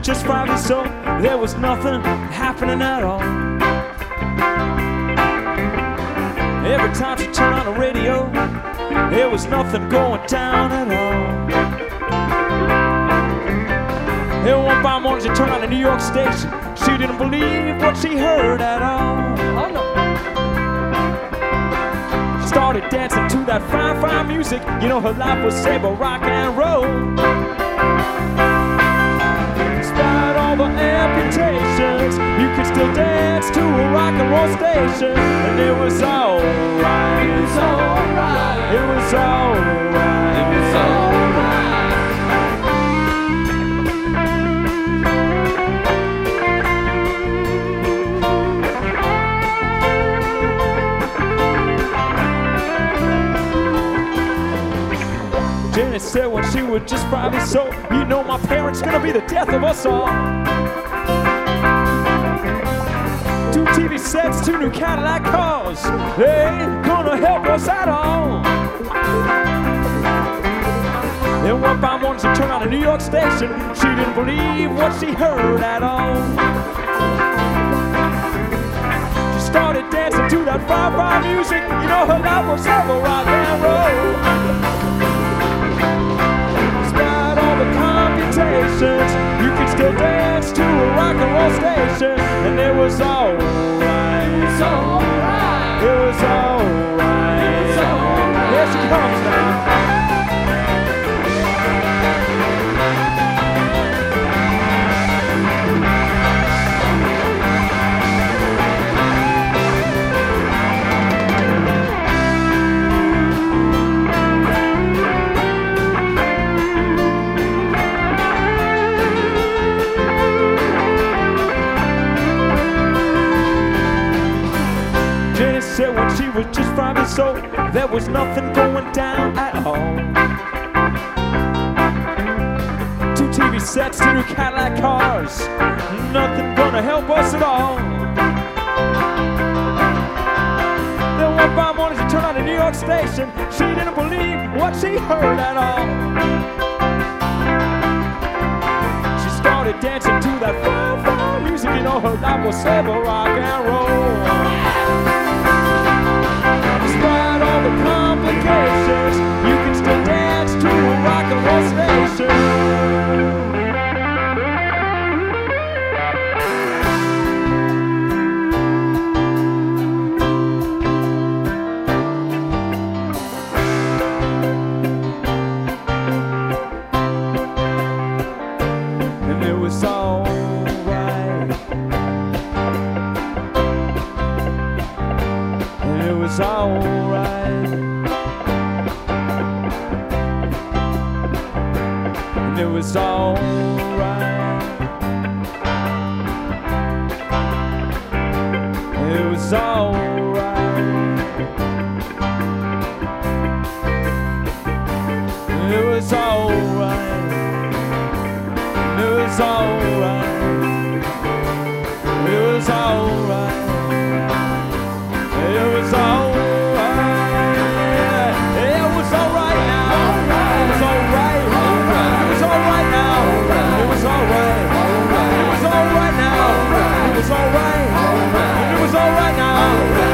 just private, so there was nothing happening at all. Every time she turned on the radio, there was nothing going down at all. And one by morning she turned on the New York station. She didn't believe what she heard at all. Oh no. She started dancing to that fine, fine music. You know her life was saved by rock and roll. Despite all the amputations, you could still dance to a rock and roll station. And it was alright. It was alright. It was alright. It was alright. Janet said when she was just 5 years old, you know my parents gonna be the death of us all. 2 TV sets, 2 new Cadillac cars, they ain't gonna help us at all. Then one by morning she turned on the New York station. She didn't believe what she heard at all. She started dancing to that fine, fine music. You know her life was ever rock and roll. Computations, you could still dance to a rock and roll station, and it was alright. It was alright. It was alright. It was alright. Here she comes now. Said when she was just 5 years old, there was nothing going down at all. 2 TV sets, 2 new Cadillac cars, nothing gonna help us at all. Then one by morning she turned on the New York station. She didn't believe what she heard at all. She started dancing to that fine, fine music. You know her life was ever rock and roll. Despite all the complications, you can still dance to a rock and roll station. And it was alright. And it was alright. And it was alright. It was alright. It was alright. It was alright. It was alright. It was alright. It was alright now. It was alright. It was alright now. It was alright. It was alright now. It was alright. It was alright now.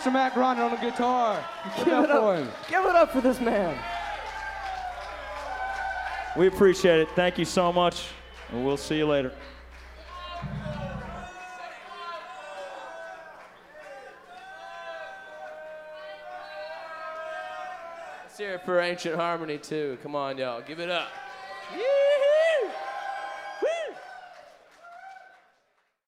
Mr. Matt Gronder on the guitar. Give it up. Give it up for this man. We appreciate it. Thank you so much, and we'll see you later. Let's hear it for Ancient Harmony, too. Come on, y'all. Give it up. Yeah.